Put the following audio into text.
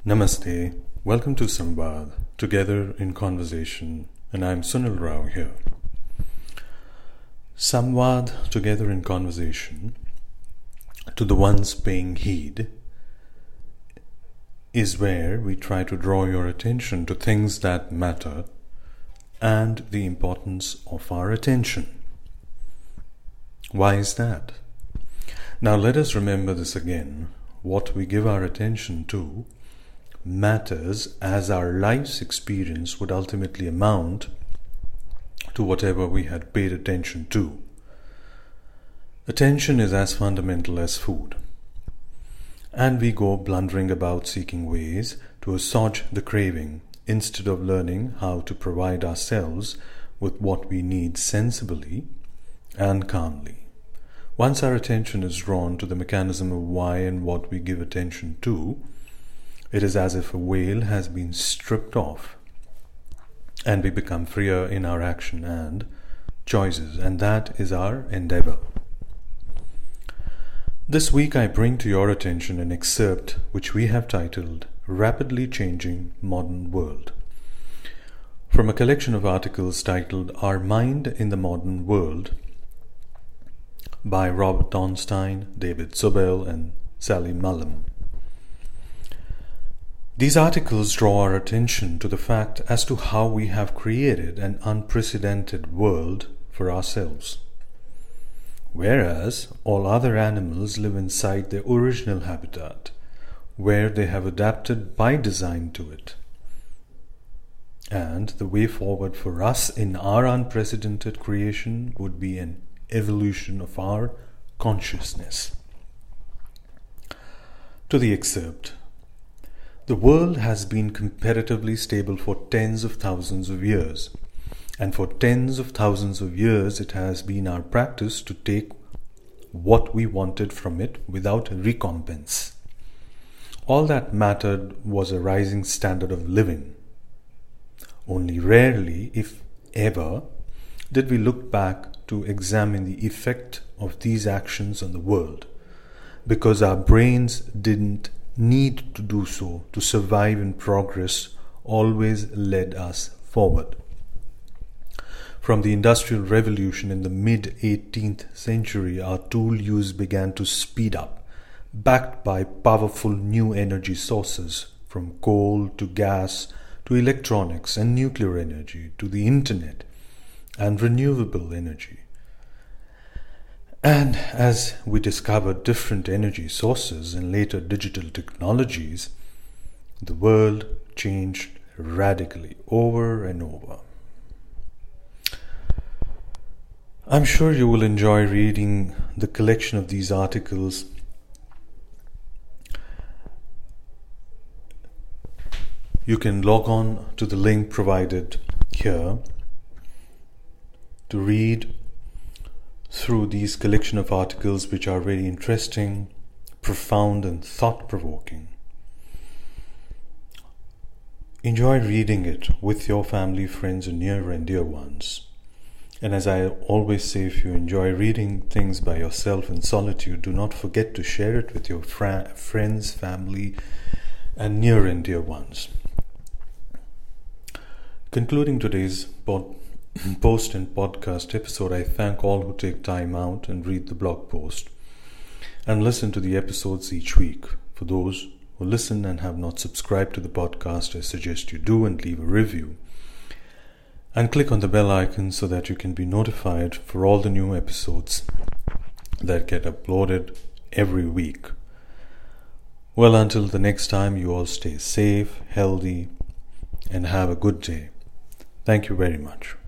Namaste. Welcome to Samvad, Together in Conversation, and I'm Sunil Rao here. Samvad, Together in Conversation, to the ones paying heed, is where we try to draw your attention to things that matter and the importance of our attention. Why is that? Now let us remember this again. What we give our attention to matters as our life's experience would ultimately amount to whatever we had paid attention to. Attention is as fundamental as food. And we go blundering about seeking ways to assuage the craving instead of learning how to provide ourselves with what we need sensibly and calmly. Once our attention is drawn to the mechanism of why and what we give attention to, it is as if a veil has been stripped off and we become freer in our action and choices, and that is our endeavor. This week I bring to your attention an excerpt which we have titled Rapidly Changing Modern World, from a collection of articles titled Our Mind in the Modern World by Robert Ornstein, David Sobel, and Sally Mullum. These articles draw our attention to the fact as to how we have created an unprecedented world for ourselves. Whereas all other animals live inside their original habitat, where they have adapted by design to it. And the way forward for us in our unprecedented creation would be an evolution of our consciousness. To the excerpt. The world has been comparatively stable for tens of thousands of years, and for tens of thousands of years it has been our practice to take what we wanted from it without recompense. All that mattered was a rising standard of living. Only rarely, if ever, did we look back to examine the effect of these actions on the world, because our brains didn't need to do so to survive, and progress always led us forward. From the Industrial Revolution in the mid-18th century, our tool use began to speed up, backed by powerful new energy sources, from coal to gas to electronics and nuclear energy to the internet and renewable energy. And as we discovered different energy sources and later digital technologies, the world changed radically over and over. I'm sure you will enjoy reading the collection of these articles. You can log on to the link provided here to read through these collection of articles, which are very interesting, profound, and thought-provoking. Enjoy reading it with your family, friends, and near and dear ones. And as I always say, if you enjoy reading things by yourself in solitude, do not forget to share it with your friends, family, and near and dear ones. Concluding today's post and podcast episode, I thank all who take time out and read the blog post and listen to the episodes each week. For those who listen and have not subscribed to the podcast, I suggest you do and leave a review. And click on the bell icon so that you can be notified for all the new episodes that get uploaded every week. Well, until the next time, you all stay safe, healthy, and have a good day. Thank you very much.